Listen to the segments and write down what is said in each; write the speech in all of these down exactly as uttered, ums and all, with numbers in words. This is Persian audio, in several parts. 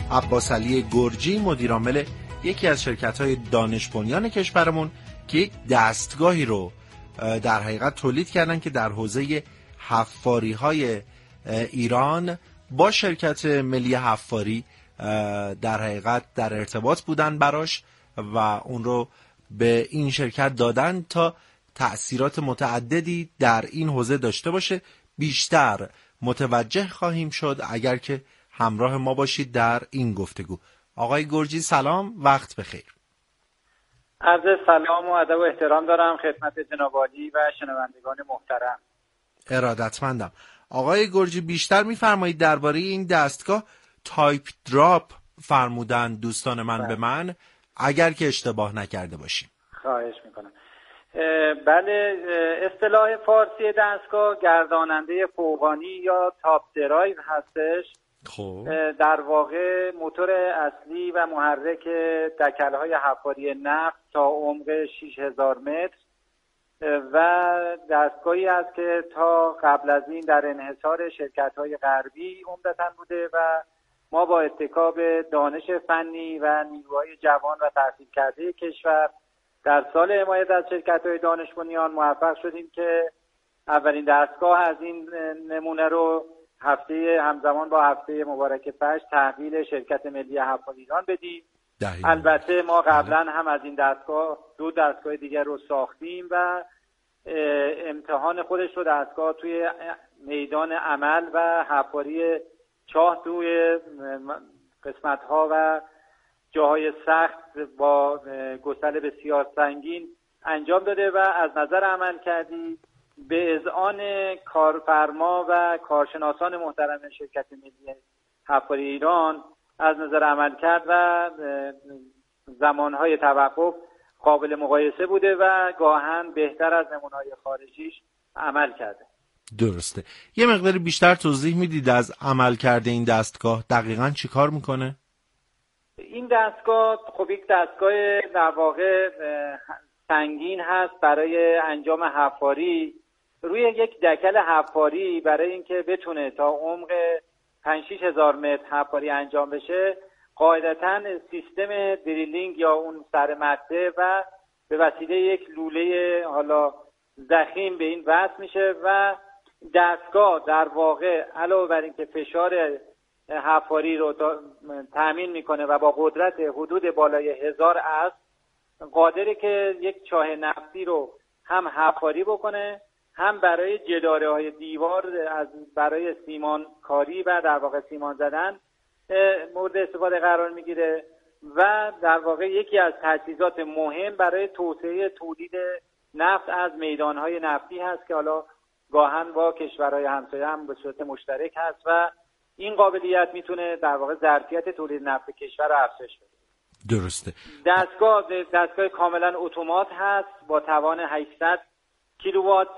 عباس علی گرجی، مدیر عامل یکی از شرکت‌های دانش بنیان کشورمون که یک دستگاهی رو در حقیقت تولید کردن که در حوزه حفاری‌های ایران با شرکت ملی حفاری در حقیقت در ارتباط بودن براش و اون رو به این شرکت دادن تا تأثیرات متعددی در این حوزه داشته باشه. بیشتر متوجه خواهیم شد اگر که همراه ما باشید در این گفتگو. آقای گرجی سلام، وقت بخیر. عرض سلام و ادب و احترام دارم خدمت جناب عالی و شنوندگان محترم. ارادتمندم. آقای گرجی بیشتر می‌فرمایید درباره این دستگاه تایپ دراپ فرمودن دوستان من بله. به من اگر که اشتباه نکرده باشیم. خواهش میکنم. بله، اصطلاح فارسی دستگاه گرداننده فوقانی یا تاپ درایو هستش. خب در واقع موتور اصلی و محرک دکل‌های حفاری نفت تا عمق شش هزار متر و دستگاهی است که تا قبل از این در انحصار شرکت‌های غربی عمدتاً بوده و ما با اتکا به دانش فنی و نیروهای جوان و تحصیل کرده کشور در سال حمایت از شرکت‌های دانش بنیان موفق شدیم که اولین دستگاه از این نمونه رو هفته همزمان با هفته مبارک فجر تحویل شرکت ملی حفاری ایران بدیم. البته ما قبلا هم از این دستگاه دو دستگاه دیگر رو ساختیم و امتحان خودش رو دستگاه توی میدان عمل و حفاری چاه توی قسمت‌ها و جاهای سخت با گسل بسیار سنگین انجام داده و از نظر عمل کردی به اذعان کارفرما و کارشناسان محترم شرکت ملی حفاری ایران از نظر عمل کرد و زمانهای توقف قابل مقایسه بوده و گاهن بهتر از نمونه‌های خارجیش عمل کرده. درسته. یه مقدار بیشتر توضیح میدید از عمل کرده این دستگاه دقیقاً چی کار میکنه؟ این دستگاه خب یک دستگاه در واقع سنگین هست برای انجام حفاری روی یک دکل حفاری برای اینکه بتونه تا عمق پنج شش هزار متر حفاری انجام بشه قاعدتاً سیستم دریلینگ یا اون سر مته و به وسیله یک لوله حالا ضخیم به این وصل میشه و دستگاه در واقع علاوه بر اینکه فشار حفاری رو تأمین میکنه و با قدرت حدود بالای هزار اسب قادره که یک چاه نفتی رو هم حفاری بکنه هم برای جداره های دیوار از برای سیمان کاری و در واقع سیمان زدن مورد استفاده قرار میگیره و در واقع یکی از تجهیزات مهم برای توسعه تولید نفت از میدانهای نفتی هست که حالا گاهن با کشورهای همسایه هم به صورت مشترک هست و این قابلیت میتونه در واقع ظرفیت تولید نفت کشور رو افزایش بده. درسته. دستگاه دستگاه کاملا اتومات هست با توان هشتصد کیلووات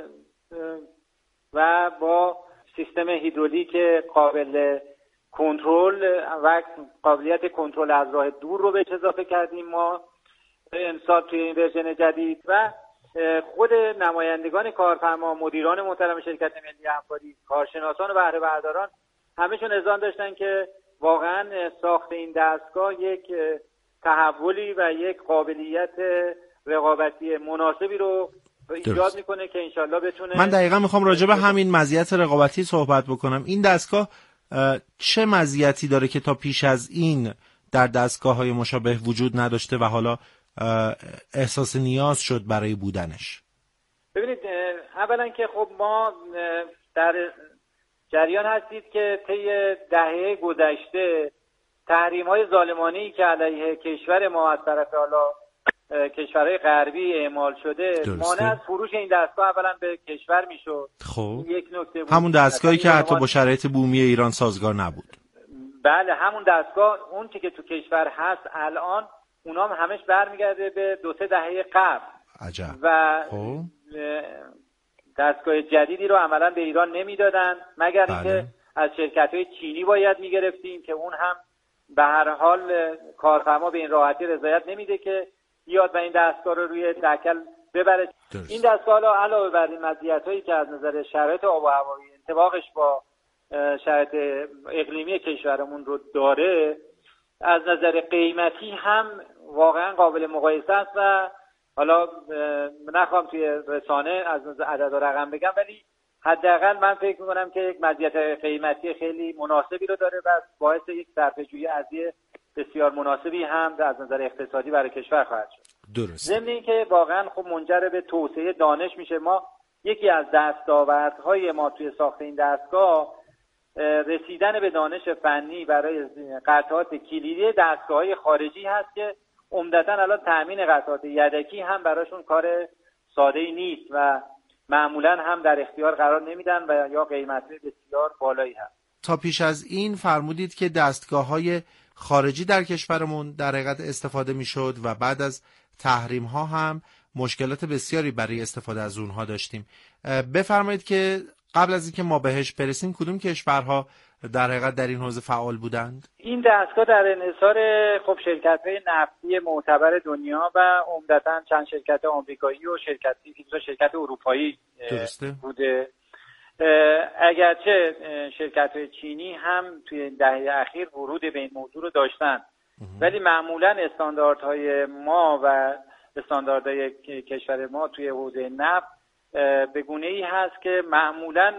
و با سیستم هیدرولیک قابل کنترل و قابلیت کنترل از راه دور رو بهش اضافه کردیم ما امسال توی این ورژن جدید و خود نمایندگان کارفرما، مدیران محترم شرکت ملی حفاری، کارشناسان و بهره برداران همه‌شون اذعان داشتن که واقعا ساخت این دستگاه یک تحولی و یک قابلیت رقابتی مناسبی رو ایجاد میکنه که انشالله بتونه. من دقیقا میخوام راجع به همین مزیت رقابتی صحبت بکنم. این دستگاه چه مزیتی داره که تا پیش از این در دستگاه‌های مشابه وجود نداشته و حالا احساس نیاز شد برای بودنش؟ ببینید، اولا که خب ما در جریان هستید که طی دهه گذشته تحریم‌های ظالمانه‌ای که علیه کشور ما از طرف حالا کشورهای غربی اعمال شده مانع از فروش این دستگاه اولا به کشور میشد. خب یک نکته همون دستگاهی که حتی با شرایط بومی ایران سازگار نبود. بله، همون دستگاه اون که تو کشور هست الان اونام همش برمیگرده به دو سه دهه قبل. عجب. و خب دستگاه جدیدی رو عملا به ایران نمیدادن مگر بله. اینکه از شرکت‌های چینی باید میگرفتیم که اون هم به هر حال کارفرما به این راحتی رضایت نمیده که بیاد و این دستگاه رو روی دکل ببره. درست. این دستگاه علاوه بر این مزیتایی که از نظر شرایط آب و هوایی انطباقش با شرایط اقلیمی کشورمون رو داره، از نظر قیمتی هم واقعا قابل مقایسه است و حالا نخوام توی رسانه از نظر عدد و رقم بگم، ولی حداقل من فکر می‌کنم که یک مزیت قیمتی خیلی مناسبی رو داره و باعث یک صرفه‌جویی ارزی بسیار مناسبی هم از نظر اقتصادی برای کشور خواهد شد. درست. ضمن اینکه واقعا خب منجر به توسعه دانش میشه. ما یکی از دستاوردهای ما توی ساخت این دستگاه رسیدن به دانش فنی برای قطعات کلیدی دستگاه‌های خارجی هست که عمدتاً الان تأمین قطعات یدکی هم براشون کار ساده‌ای نیست و معمولاً هم در اختیار قرار نمیدن و یا قیمت بسیار بالایی هست. تا پیش از این فرمودید که دستگاه‌های خارجی در کشورمون در حقیقت استفاده میشد و بعد از تحریم ها هم مشکلات بسیاری برای استفاده از اونها داشتیم. بفرمایید که قبل از اینکه ما بهش برسیم کدوم کشورها در حقیقت در این حوزه فعال بودند؟ این دستگاه در انحصار خب شرکت‌های نفتی معتبر دنیا و عمدتاً چند شرکت آمریکایی و شرکتی شرکت اروپایی درسته بوده. اگرچه شرکت‌های چینی هم توی دهه اخیر ورود به این موضوع رو داشتن، ولی معمولاً استانداردهای ما و استانداردهای کشور ما توی حوزه نفت به گونه‌ای هست که معمولاً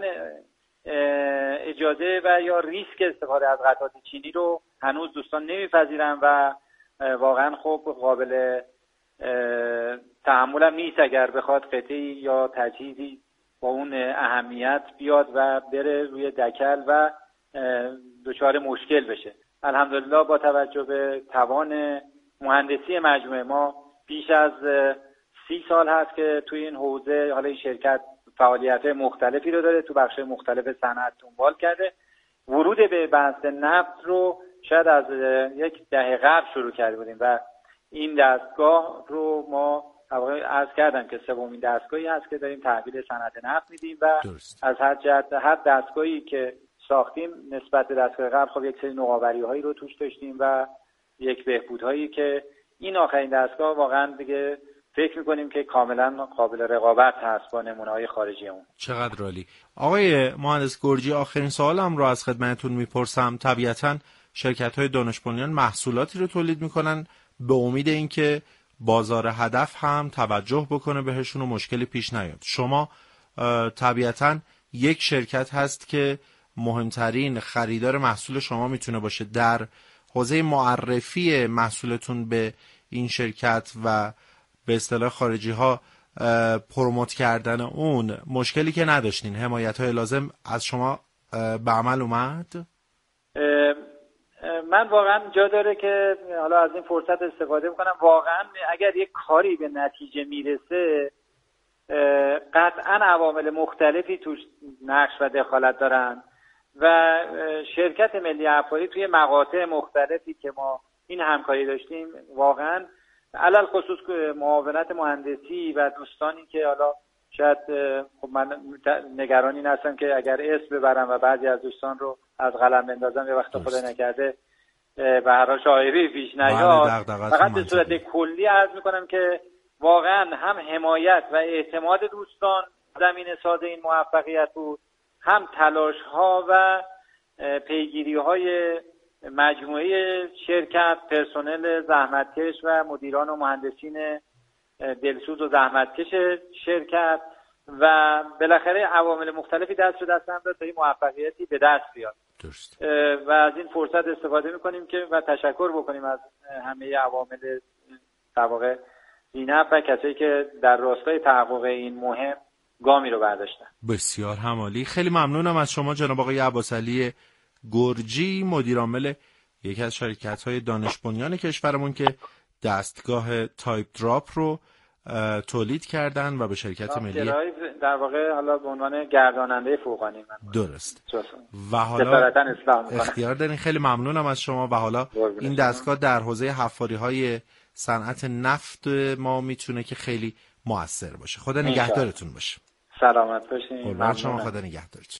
اجازه و یا ریسک استفاده از قطعات چینی رو هنوز دوستان نمیپذیرن و واقعاً خب قابل تحمل هم نیست اگر بخواد قطعی یا تجهیزی با اون اهمیت بیاد و بره روی دکل و دچار مشکل بشه. الحمدلله با توجه به توان مهندسی مجموعه ما بیش از سی سال هست که توی این حوزه حالا این شرکت فعالیت مختلفی رو داره، تو بخش مختلف صنعت دنبال کرده. ورود به بحث نفت رو شاید از یک دهه قبل شروع کرده بودیم و این دستگاه رو ما عرض کردم که سومین دستگاهی هست که داریم تحویل صنعت نفت میدیم و درست. از هر جهت هر دستگاهی که ساختیم نسبت به دستگاه قبل خب یک سری نوآوری‌هایی رو توش داشتیم و یک بهبودهایی که این آخرین دستگاه واقعا دیگه فکر می‌کنیم که کاملا قابل رقابت هست با نمونه‌های خارجی اون. چقدر عالی. آقای مهندس گرجی، آخرین سوالم رو از خدمتتون میپرسم. طبیعتاً شرکت‌های دانش بنیان محصولاتی رو تولید می‌کنن به امید اینکه بازار هدف هم توجه بکنه بهشون و مشکلی پیش نیاد. شما طبیعتاً یک شرکت هست که مهمترین خریدار محصول شما میتونه باشه. در حوزه معرفی محصولتون به این شرکت و به اصطلاح خارجی ها پروموت کردن اون مشکلی که نداشتین، حمایت های لازم از شما به عمل اومد؟ من واقعا جا داره که حالا از این فرصت استفاده بکنم. واقعا اگر یک کاری به نتیجه میرسه قطعا عوامل مختلفی توش نقش و دخالت دارن و شرکت ملی افعاری توی مقاطع مختلفی که ما این همکاری داشتیم واقعا علل خصوص معاونت مهندسی و دوستانی که حالا شاید خب من نگرانی هستم که اگر اسم ببرم و بعضی از دوستان رو از قلم بندازم یا وقت خدا نکرده به هر حال شایعه‌ای پیش نیاد. فقط به صورت کلی عرض میکنم که واقعا هم حمایت و اعتماد دوستان زمینه ساز این موفقیت بود، هم تلاش ها و پیگیری های مجموعه شرکت، پرسنل زحمتکش و مدیران و مهندسین دلسوز و زحمتکش شرکت و بالاخره عوامل مختلفی دست به دست هم داد تا این موفقیتی به دست بیاد. درست. و از این فرصت استفاده میکنیم که و تشکر بکنیم از همه عوامل در واقع زینب و کسایی که در راستای تحقق این مهم گامی رو برداشتن. بسیار همالی. خیلی ممنونم از شما جناب آقای عباسعلی گرجی، مدیر عامل یکی از شرکت‌های دانش بنیان کشورمون که دستگاه تایپ دراپ رو تولید کردن و به شرکت ملی در واقع حالا به عنوان گرداننده فوقانی من درست جاسم. و حالا اختیار دارین. خیلی ممنونم از شما و حالا این دستگاه در حوزه حفاری‌های صنعت نفت ما میتونه که خیلی مؤثر باشه. خدا نگهدارتون باشه. سلامت باشین. قربان شما، خدا نگهدارتون.